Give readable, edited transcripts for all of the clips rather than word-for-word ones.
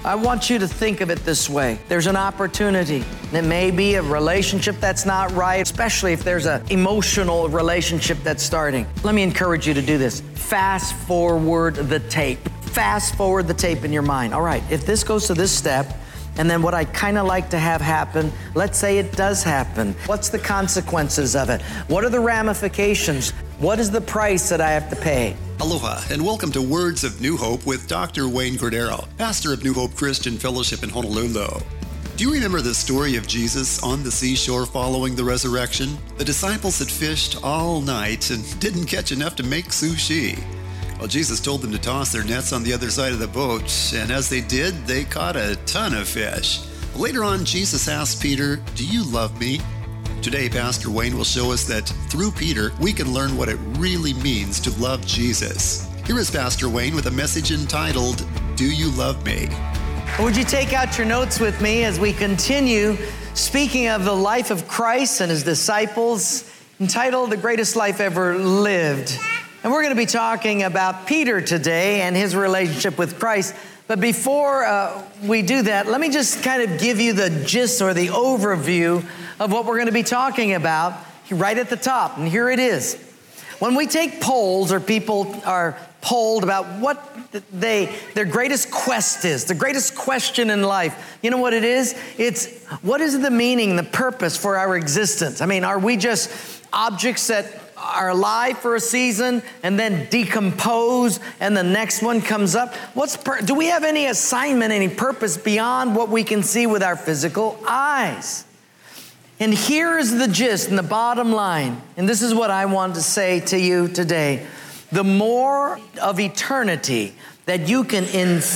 I want you to think of it this way. There's an opportunity. It may be a relationship that's not right, especially if there's an emotional relationship that's starting. Let me encourage you to do this. Fast forward the tape. Fast forward the tape in your mind. All right, if this goes to this step, and then what I kind of like to have happen, let's say it does happen. What's the consequences of it? What are the ramifications? What is the price that I have to pay? Aloha, and welcome to Words of New Hope with Dr. Wayne Cordero, pastor of New Hope Christian Fellowship in Honolulu. Do you remember the story of Jesus on the seashore following the resurrection? The disciples had fished all night and didn't catch enough to make sushi. Well, Jesus told them to toss their nets on the other side of the boat, and as they did, they caught a ton of fish. Later on, Jesus asked Peter, "Do you love me?" Today, Pastor Wayne will show us that through Peter, we can learn what it really means to love Jesus. Here is Pastor Wayne with a message entitled, "Do You Love Me?" Would you take out your notes with me as we continue speaking of the life of Christ and his disciples, entitled The Greatest Life Ever Lived. And we're going to be talking about Peter today and his relationship with Christ. But before we do that, let me just kind of give you the gist or the overview of what we're going to be talking about right at the top. And here it is. When we take polls, or people are polled about what their greatest quest is, the greatest question in life, you know what it is? It's what is the meaning, the purpose for our existence? I mean, are we just objects that are alive for a season and then decompose and the next one comes up? Do we have any assignment, any purpose beyond what we can see with our physical eyes? And here is the gist and the bottom line. And this is what I want to say to you today. The more of eternity that you can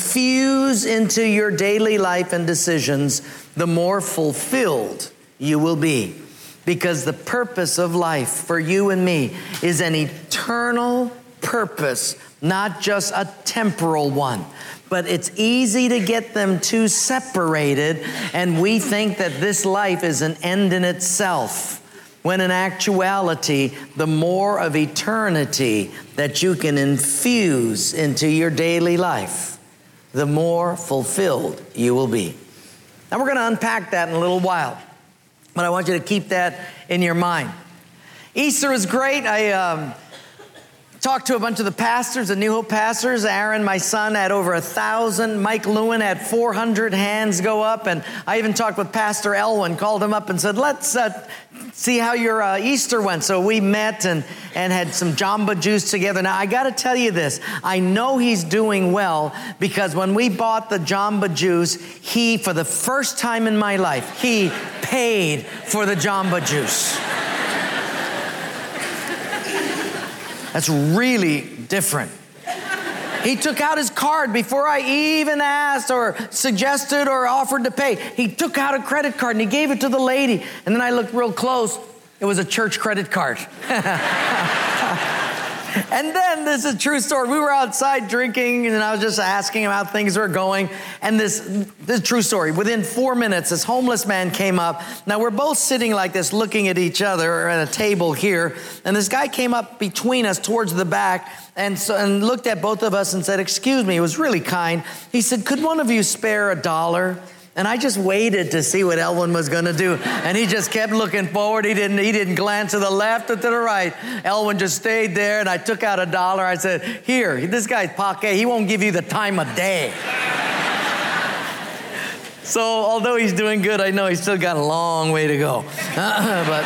infuse into your daily life and decisions, the more fulfilled you will be. Because the purpose of life for you and me is an eternal purpose, not just a temporal one. But it's easy to get them two separated, and we think that this life is an end in itself, when in actuality, the more of eternity that you can infuse into your daily life, the more fulfilled you will be. Now, we're going to unpack that in a little while. But I want you to keep that in your mind. Easter is great. I talked to a bunch of the pastors, the New Hope pastors. Aaron, my son, had over 1,000. Mike Lewin had 400 hands go up. And I even talked with Pastor Elwin, called him up and said, let's see how your Easter went. So we met and had some Jamba Juice together. Now, I got to tell you this. I know he's doing well because when we bought the Jamba Juice, he, for the first time in my life, he paid for the Jamba Juice. That's really different. He took out his card before I even asked or suggested or offered to pay. He took out a credit card and he gave it to the lady. And then I looked real close. It was a church credit card. And then this is a true story. We were outside drinking and I was just asking him how things were going. And this is a true story. Within 4 minutes, this homeless man came up. Now we're both sitting like this, looking at each other at a table here. And this guy came up between us towards the back and looked at both of us and said, "Excuse me." He was really kind. He said, "Could one of you spare $1?" And I just waited to see what Elwin was going to do. And he just kept looking forward. He didn't glance to the left or to the right. Elwin just stayed there, and I took out $1. I said, "Here, this guy's pocket. He won't give you the time of day." So although he's doing good, I know he's still got a long way to go. But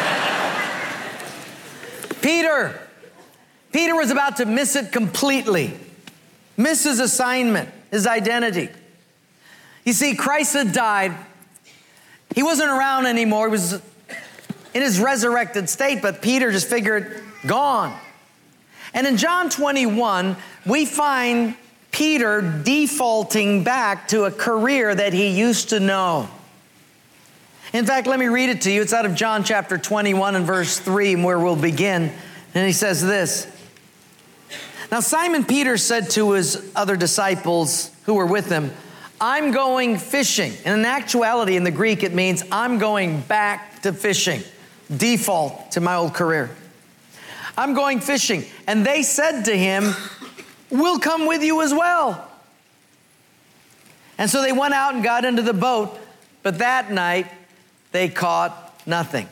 Peter was about to miss it completely. Miss his assignment, his identity. You see, Christ had died. He wasn't around anymore. He was in his resurrected state, but Peter just figured, gone. And in John 21, we find Peter defaulting back to a career that he used to know. In fact, let me read it to you. It's out of John chapter 21 and verse 3, where we'll begin. And he says this. Now Simon Peter said to his other disciples who were with him, "I'm going fishing." And in actuality, in the Greek, it means I'm going back to fishing. Default to my old career. "I'm going fishing." And they said to him, "We'll come with you as well." And so they went out and got into the boat, but that night they caught nothing.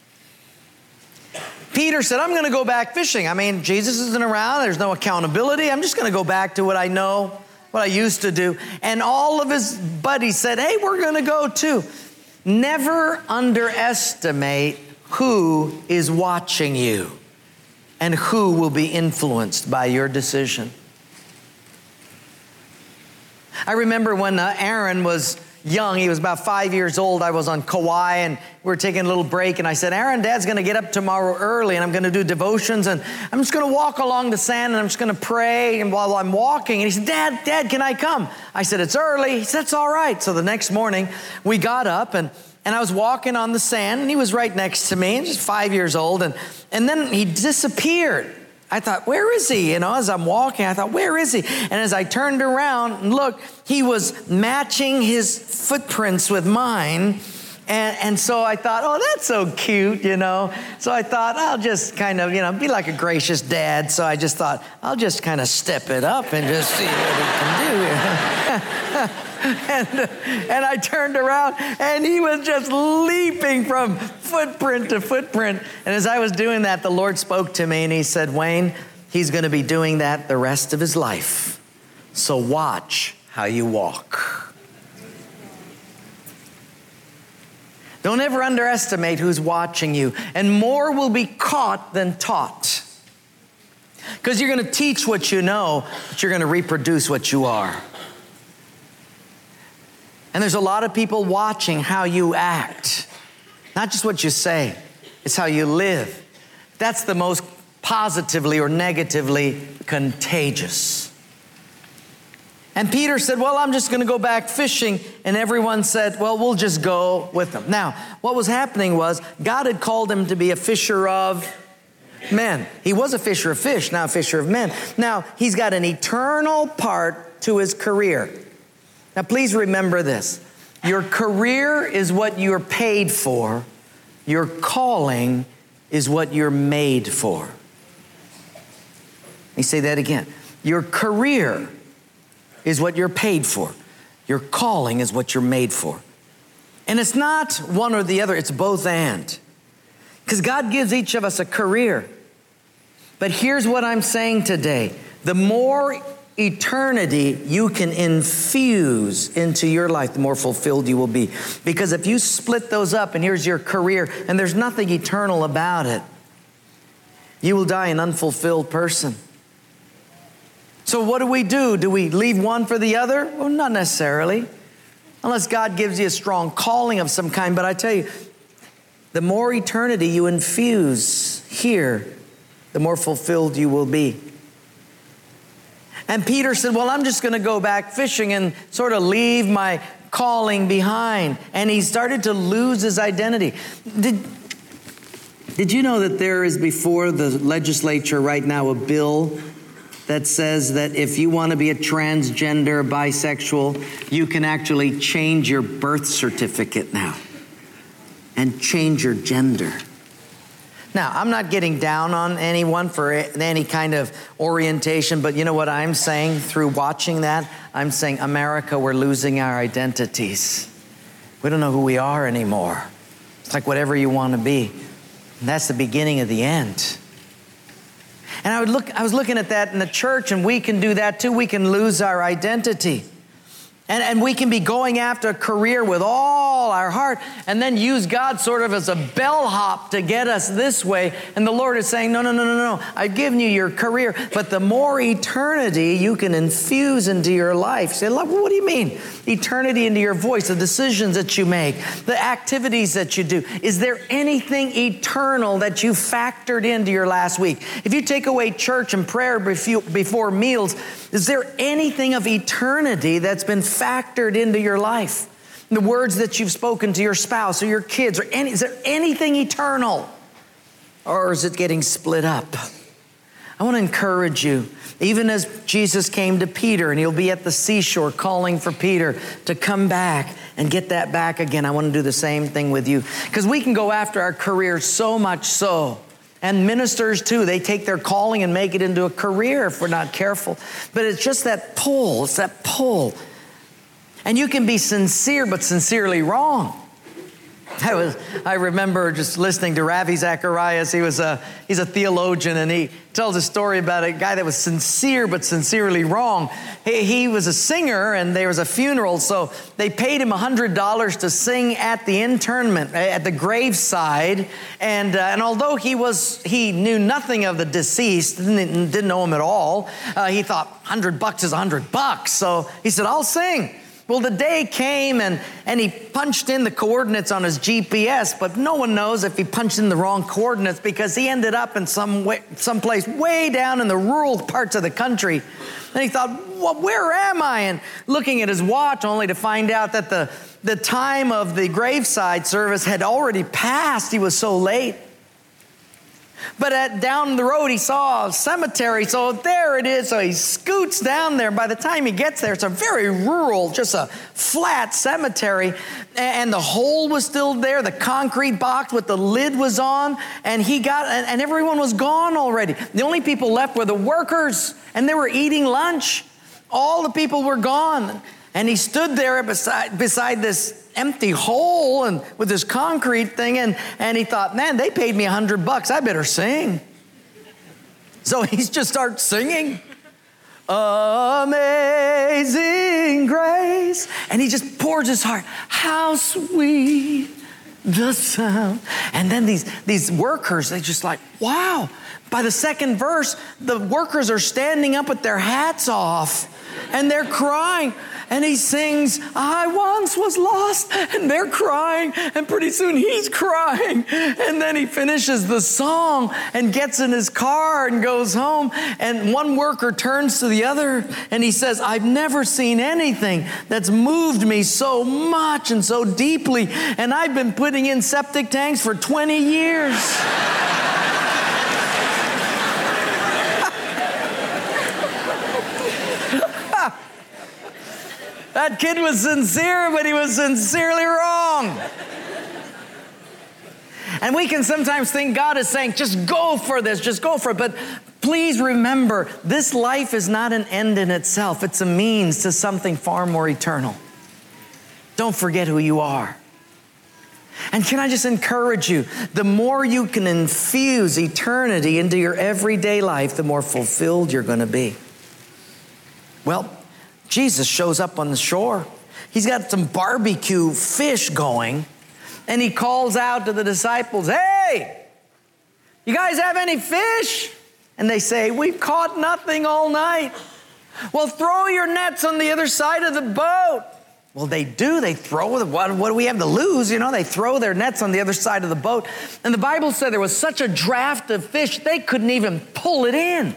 Peter said, I'm going to go back fishing. I mean, Jesus isn't around. There's no accountability. I'm just going to go back to what I know, what I used to do. And all of his buddies said, hey, we're going to go too. Never underestimate who is watching you and who will be influenced by your decision. I remember when Aaron was young, he was about 5 years old. I was on Kauai and we were taking a little break, and I said, Aaron, Dad's going to get up tomorrow early and I'm going to do devotions, and I'm just going to walk along the sand and I'm just going to pray. And while I'm walking, and he said, Dad, can I come? I said, it's early. He said, it's all right. So the next morning we got up and I was walking on the sand, and he was right next to me, and just 5 years old. And then he disappeared. I thought, where is he? As I'm walking, I thought, where is he? And as I turned around and looked, he was matching his footprints with mine. And so I thought, oh, that's so cute, So I thought, I'll just kind of, be like a gracious dad. So I just thought, I'll just kind of step it up and just see what he can do. And I turned around, and he was just leaping from footprint to footprint. And as I was doing that, the Lord spoke to me, and he said, Wayne, he's going to be doing that the rest of his life. So watch how you walk. Don't ever underestimate who's watching you. And more will be caught than taught. Because you're going to teach what you know, but you're going to reproduce what you are. And there's a lot of people watching how you act. Not just what you say, it's how you live. That's the most positively or negatively contagious. And Peter said, well, I'm just going to go back fishing. And everyone said, well, we'll just go with them. Now, what was happening was God had called him to be a fisher of men. He was a fisher of fish, now a fisher of men. Now, he's got an eternal part to his career. Now, please remember this. Your career is what you're paid for. Your calling is what you're made for. Let me say that again. Your career is what you're paid for. Your calling is what you're made for. And it's not one or the other. It's both and. Because God gives each of us a career. But here's what I'm saying today. The more eternity you can infuse into your life, the more fulfilled you will be. Because if you split those up, and here's your career, and there's nothing eternal about it, you will die an unfulfilled person. So what do? Do we leave one for the other? Well, not necessarily. Unless God gives you a strong calling of some kind. But I tell you, the more eternity you infuse here, the more fulfilled you will be. And Peter said, well, I'm just going to go back fishing and sort of leave my calling behind. And he started to lose his identity. Did you know that there is before the legislature right now a bill that says that if you want to be a transgender, bisexual, you can actually change your birth certificate now and change your gender? Now, I'm not getting down on anyone for any kind of orientation, but you know what I'm saying through watching that? I'm saying, America, we're losing our identities. We don't know who we are anymore. It's like whatever you want to be. And that's the beginning of the end. And I was looking at that in the church, and we can do that too. We can lose our identity. And we can be going after a career with all our heart and then use God sort of as a bellhop to get us this way. And the Lord is saying, no. I've given you your career, but the more eternity you can infuse into your life. Say, what do you mean? Eternity into your voice, the decisions that you make, the activities that you do. Is there anything eternal that you factored into your last week? If you take away church and prayer before meals, is there anything of eternity that's been factored into your life? The words that you've spoken to your spouse or your kids, is there anything eternal? Or is it getting split up? I want to encourage you, even as Jesus came to Peter, and he'll be at the seashore calling for Peter to come back and get that back again. I want to do the same thing with you. Because we can go after our careers so much so. And ministers too, they take their calling and make it into a career if we're not careful. But it's just that pull, it's that pull. And you can be sincere, but sincerely wrong. I remember just listening to Ravi Zacharias. He's a theologian, and he tells a story about a guy that was sincere but sincerely wrong. He was a singer, and there was a funeral, so they paid him $100 to sing at the interment, at the graveside. And although he knew nothing of the deceased, didn't know him at all, he thought $100 is $100. So he said, "I'll sing." Well, the day came, and he punched in the coordinates on his GPS, but no one knows if he punched in the wrong coordinates, because he ended up in someplace way down in the rural parts of the country. And he thought, well, where am I? And looking at his watch, only to find out that the time of the graveside service had already passed. He was so late. But down the road, he saw a cemetery, so there it is. So he scoots down there. By the time he gets there, it's a very rural, just a flat cemetery. And the hole was still there. The concrete box with the lid was on. And and everyone was gone already. The only people left were the workers, and they were eating lunch. All the people were gone. And he stood there beside this empty hole and with this concrete thing, and he thought, man, they paid me $100. I better sing. So he just starts singing, "Amazing Grace," and he just pours his heart. "How sweet the sound." And then these workers, they just like, wow. By the second verse, the workers are standing up with their hats off, and they're crying. And he sings, "I once was lost," and they're crying, and pretty soon he's crying. And then he finishes the song and gets in his car and goes home. And one worker turns to the other and he says, "I've never seen anything that's moved me so much and so deeply. And I've been putting in septic tanks for 20 years. That kid was sincere, but he was sincerely wrong. And we can sometimes think God is saying, just go for this, just go for it. But please remember, this life is not an end in itself. It's a means to something far more eternal. Don't forget who you are. And can I just encourage you, the more you can infuse eternity into your everyday life, the more fulfilled you're going to be. Well, Jesus shows up on the shore. He's got some barbecue fish going, and he calls out to the disciples, "Hey, you guys have any fish?" And they say, "We've caught nothing all night." "Well, throw your nets on the other side of the boat." Well, they do. They throw them. What do we have to lose? You know, they throw their nets on the other side of the boat. And the Bible said there was such a draft of fish, they couldn't even pull it in.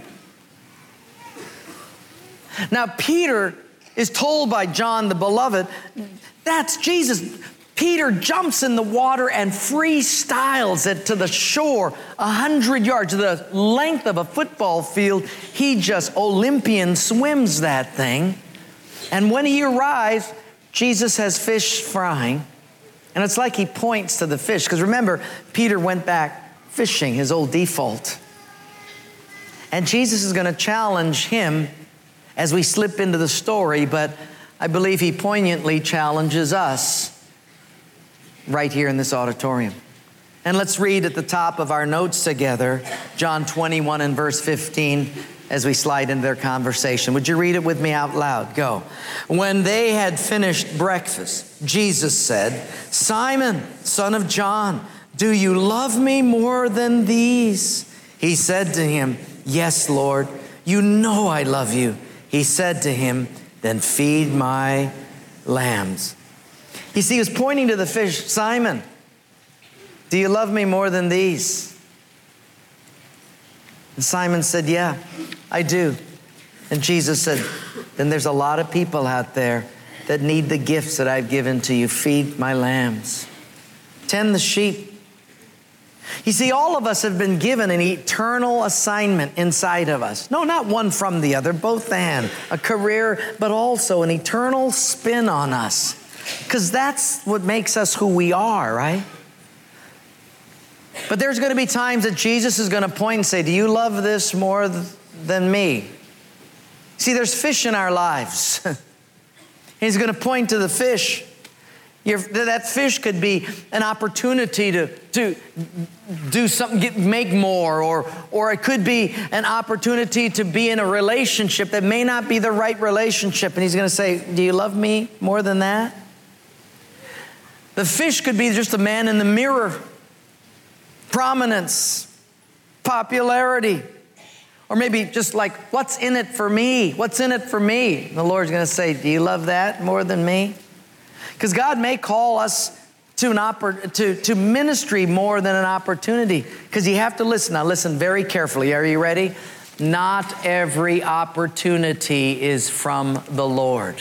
Now, Peter is told by John the Beloved, that's Jesus. Peter jumps in the water and freestyles it to the shore, 100 yards, the length of a football field. He just Olympian swims that thing. And when he arrives, Jesus has fish frying. And it's like he points to the fish. Because remember, Peter went back fishing, his old default. And Jesus is going to challenge him as we slip into the story, but I believe he poignantly challenges us right here in this auditorium. And let's read at the top of our notes together, John 21 and verse 15, as we slide into their conversation. Would you read it with me out loud? Go. When they had finished breakfast, Jesus said, "Simon, son of John, do you love me more than these?" He said to him, "Yes, Lord, you know I love you." He said to him, "Then feed my lambs." You see, he was pointing to the fish. "Simon, do you love me more than these?" And Simon said, "Yeah, I do." And Jesus said, "Then there's a lot of people out there that need the gifts that I've given to you. Feed my lambs. Tend the sheep." You see, all of us have been given an eternal assignment inside of us. No, not one from the other, both and. A career, but also an eternal spin on us. Because that's what makes us who we are, right? But there's going to be times that Jesus is going to point and say, "Do you love this more than me?" See, there's fish in our lives. He's going to point to the fish. That fish could be an opportunity to do something, make more, or it could be an opportunity to be in a relationship that may not be the right relationship. And he's going to say, do you love me more than that? The fish could be just a man in the mirror, prominence, popularity, or maybe just like, what's in it for me? What's in it for me? And the Lord's going to say, do you love that more than me? Because God may call us to ministry more than an opportunity. Because you have to listen. Now listen very carefully. Are you ready? Not every opportunity is from the Lord.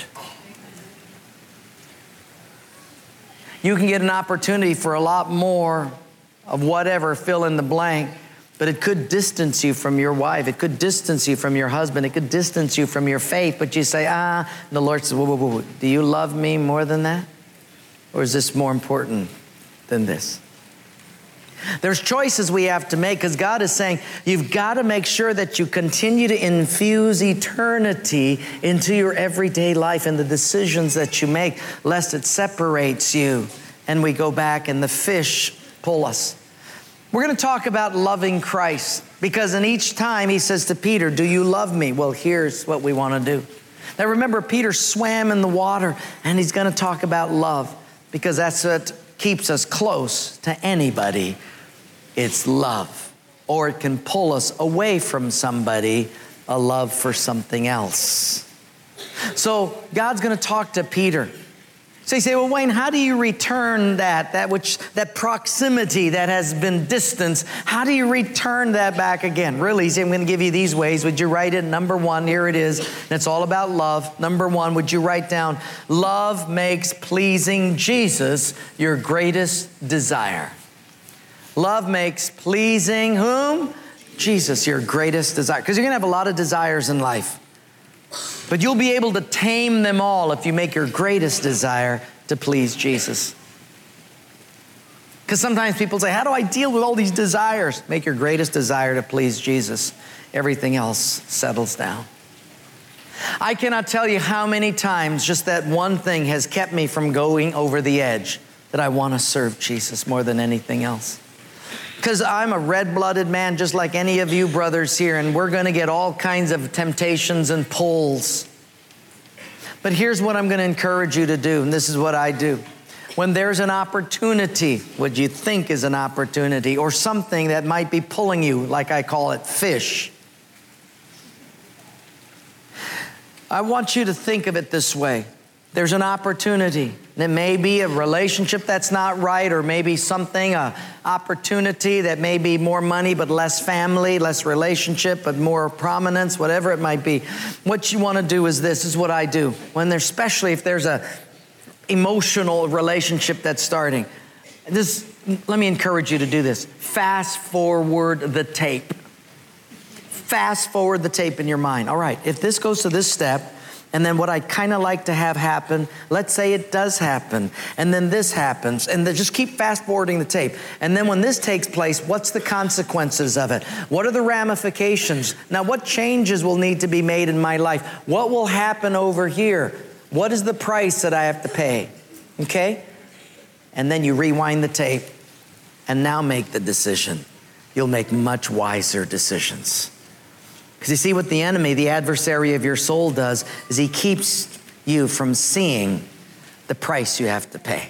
You can get an opportunity for a lot more of whatever, fill in the blank, but it could distance you from your wife. It could distance you from your husband. It could distance you from your faith. But you say, and the Lord says, whoa. Do you love me more than that? Or is this more important than this? There's choices we have to make because God is saying, you've got to make sure that you continue to infuse eternity into your everyday life and the decisions that you make, lest it separates you and we go back and the fish pull us. We're going to talk about loving Christ because in each time he says to Peter, do you love me? Well, here's what we want to do. Now remember, Peter swam in the water and he's going to talk about love because that's what keeps us close to anybody. It's love. Or it can pull us away from somebody, a love for something else. So God's going to talk to Peter. So you say, well, Wayne, how do you return that proximity that has been distance? How do you return that back again? Really easy. I'm going to give you these ways. Would you write it? Number one, here it is. And it's all about love. Number one, would you write down, love makes pleasing Jesus your greatest desire. Love makes pleasing whom? Jesus, your greatest desire. Because you're going to have a lot of desires in life. But you'll be able to tame them all if you make your greatest desire to please Jesus. Because sometimes people say, how do I deal with all these desires? Make your greatest desire to please Jesus. Everything else settles down. I cannot tell you how many times just that one thing has kept me from going over the edge, that I want to serve Jesus more than anything else. Because I'm a red-blooded man just like any of you brothers here, and we're going to get all kinds of temptations and pulls. But here's what I'm going to encourage you to do, and this is what I do. When there's an opportunity, what you think is an opportunity, or something that might be pulling you, like I call it, fish. I want you to think of it this way. There's an opportunity. It may be a relationship that's not right, or maybe something, an opportunity that may be more money but less family, less relationship but more prominence, whatever it might be. What you want to do is this is what I do. Especially if there's a emotional relationship that's starting. Let me encourage you to do this. Fast forward the tape. Fast forward the tape in your mind. All right, if this goes to this step, and then what I kind of like to have happen, let's say it does happen, and then this happens, and then just keep fast forwarding the tape. And then when this takes place, what's the consequences of it? What are the ramifications? Now, what changes will need to be made in my life? What will happen over here? What is the price that I have to pay? Okay? And then you rewind the tape, and now make the decision. You'll make much wiser decisions. Because you see what the enemy, the adversary of your soul does, is he keeps you from seeing the price you have to pay.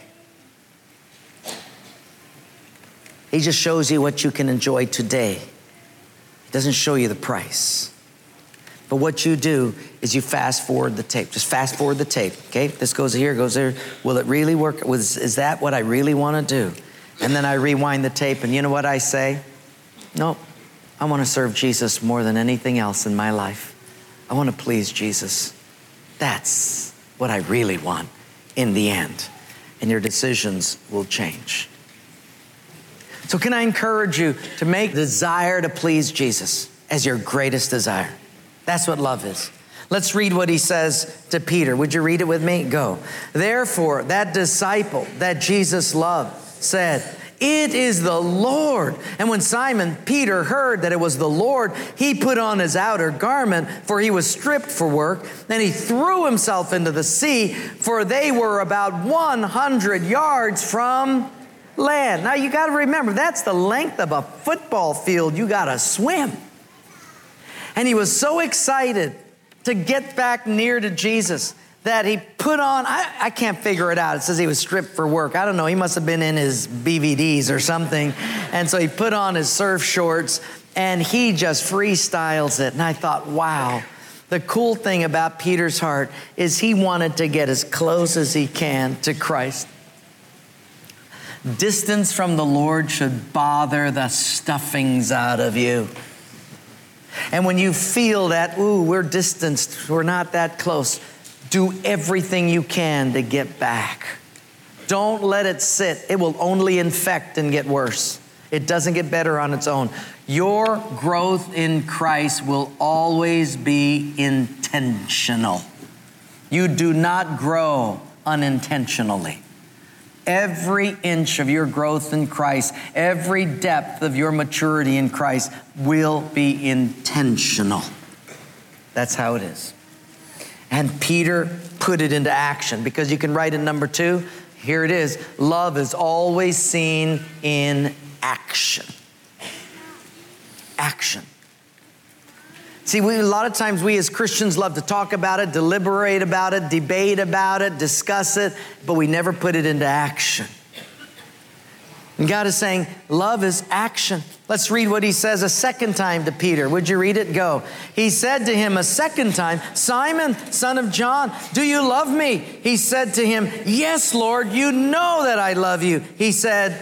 He just shows you what you can enjoy today. He doesn't show you the price. But what you do is you fast forward the tape. Just fast forward the tape, okay? This goes here, goes there. Will it really work? Is that what I really want to do? And then I rewind the tape, and you know what I say? Nope. I want to serve Jesus more than anything else in my life. I want to please Jesus. That's what I really want in the end. And your decisions will change. So can I encourage you to make desire to please Jesus as your greatest desire? That's what love is. Let's read what he says to Peter. Would you read it with me? Go. Therefore, that disciple that Jesus loved said, "It is the Lord." And when Simon Peter heard that it was the Lord, he put on his outer garment, for he was stripped for work. Then he threw himself into the sea, for they were about 100 yards from land. Now you got to remember, that's the length of a football field you got to swim. And he was so excited to get back near to Jesus that he put on, I can't figure it out. It says he was stripped for work. I don't know. He must have been in his BVDs or something. And so he put on his surf shorts and he just freestyles it. And I thought, wow, the cool thing about Peter's heart is he wanted to get as close as he can to Christ. Distance from the Lord should bother the stuffings out of you. And when you feel that, ooh, we're distanced, we're not that close, do everything you can to get back. Don't let it sit. It will only infect and get worse. It doesn't get better on its own. Your growth in Christ will always be intentional. You do not grow unintentionally. Every inch of your growth in Christ, every depth of your maturity in Christ will be intentional. That's how it is. And Peter put it into action, because you can write in number 2, here it is. Love is always seen in action. Action. See, a lot of times we as Christians love to talk about it, deliberate about it, debate about it, discuss it, but we never put it into action. And God is saying, love is action. Let's read what he says a second time to Peter. Would you read it? Go. He said to him a second time, "Simon, son of John, do you love me?" He said to him, "Yes, Lord, you know that I love you." He said,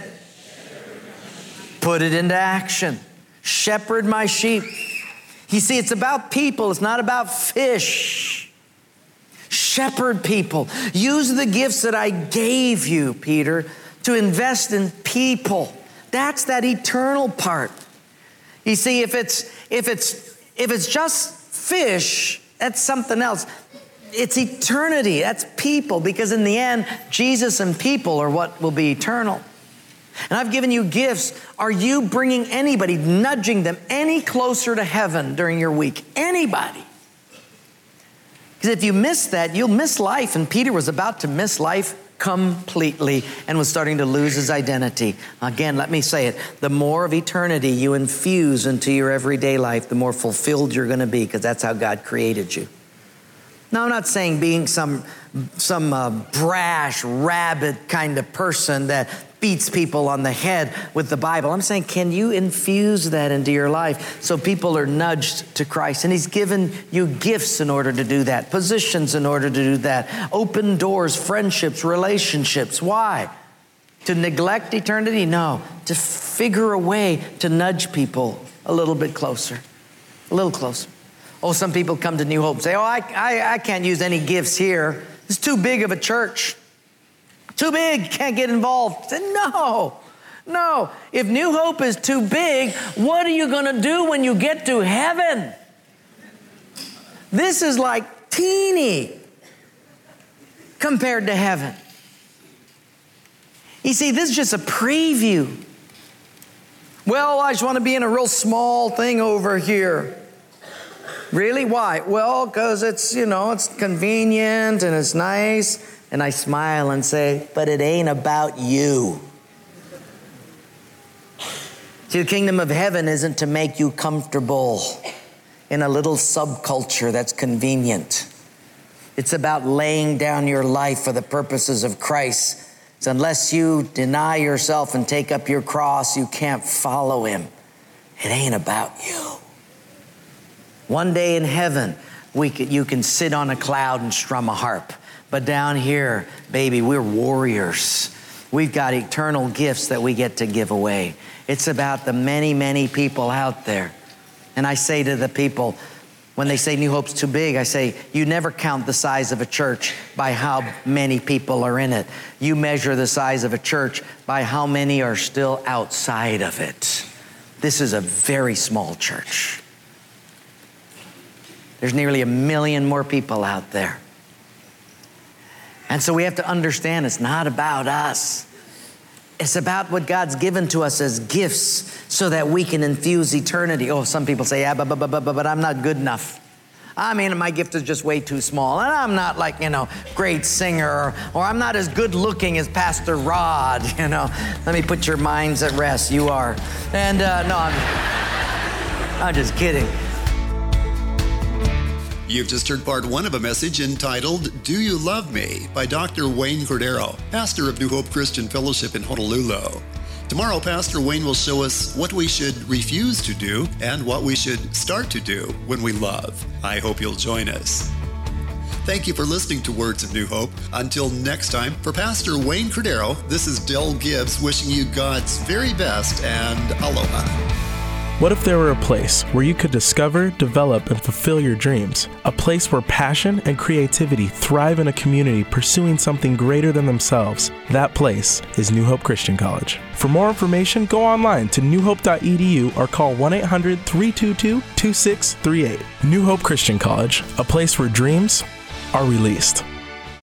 put it into action. Shepherd my sheep. You see, it's about people. It's not about fish. Shepherd people. Use the gifts that I gave you, Peter, to invest in people. That's that eternal part. You see, if it's just fish, that's something else. It's eternity. That's people, because in the end, Jesus and people are what will be eternal. And I've given you gifts. Are you bringing anybody, nudging them any closer to heaven during your week? Anybody? Because if you miss that, you'll miss life. And Peter was about to miss life completely and was starting to lose his identity. Again, let me say it. The more of eternity you infuse into your everyday life, the more fulfilled you're going to be, because that's how God created you. Now, I'm not saying being some brash, rabid kind of person that beats people on the head with the Bible. I'm saying, can you infuse that into your life so people are nudged to Christ? And he's given you gifts in order to do that, positions in order to do that, open doors, friendships, relationships. Why? To neglect eternity? No. To figure a way to nudge people a little bit closer, a little closer. Oh, some people come to New Hope and say, I can't use any gifts here. It's too big of a church. Too big, can't get involved. I said, no. If New Hope is too big, what are you going to do when you get to heaven? This is like teeny compared to heaven. You see, this is just a preview. Well, I just want to be in a real small thing over here. Really? Why? Well, because it's convenient and it's nice. And I smile and say, but it ain't about you. See, the kingdom of heaven isn't to make you comfortable in a little subculture that's convenient. It's about laying down your life for the purposes of Christ. So unless you deny yourself and take up your cross, you can't follow him. It ain't about you. One day in heaven, you can sit on a cloud and strum a harp. But down here, baby, we're warriors. We've got eternal gifts that we get to give away. It's about the many, many people out there. And I say to the people, when they say New Hope's too big, I say, you never count the size of a church by how many people are in it. You measure the size of a church by how many are still outside of it. This is a very small church. There's nearly 1 million more people out there. And so we have to understand it's not about us. It's about what God's given to us as gifts so that we can infuse eternity. Oh, some people say, yeah, but I'm not good enough. I mean, my gift is just way too small. And I'm not like, great singer, or I'm not as good looking as Pastor Rod, Let me put your minds at rest. You are. And no, I'm just kidding. You've just heard part one of a message entitled, Do You Love Me? By Dr. Wayne Cordero, pastor of New Hope Christian Fellowship in Honolulu. Tomorrow, Pastor Wayne will show us what we should refuse to do and what we should start to do when we love. I hope you'll join us. Thank you for listening to Words of New Hope. Until next time, for Pastor Wayne Cordero, this is Del Gibbs wishing you God's very best and aloha. What if there were a place where you could discover, develop, and fulfill your dreams? A place where passion and creativity thrive in a community pursuing something greater than themselves. That place is New Hope Christian College. For more information, go online to newhope.edu or call 1-800-322-2638. New Hope Christian College, a place where dreams are released.